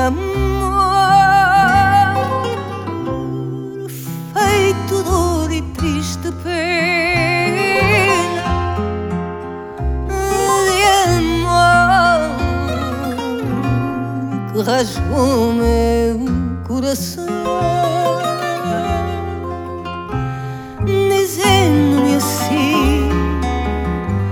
amor feito dor e triste pena de amor que rasgou meu coração.